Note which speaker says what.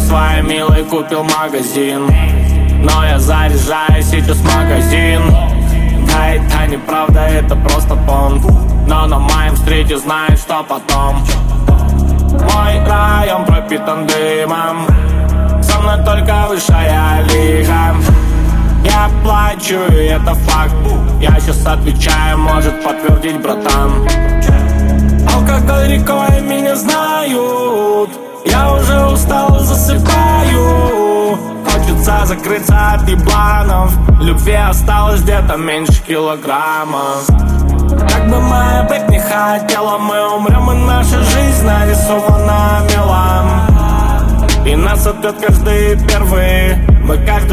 Speaker 1: своей милой купил магазин, но я заряжаю сейчас магазин. Да, это неправда, это просто понт, но на моем стрите знают, что потом. Мой район пропитан дымом, со мной только высшая лига. Я плачу, и это факт. Я сейчас отвечаю, может подтвердить братан. Алкоголь рекой, меня знают. Я уже устал, засыпаю. Хочется закрыться от ебланов. Любви осталось где-то меньше килограммов. Как бы моя бэк не хотела, мы умрем, и наша жизнь нарисована мелом. И нас ответ каждый первый. Мы каждый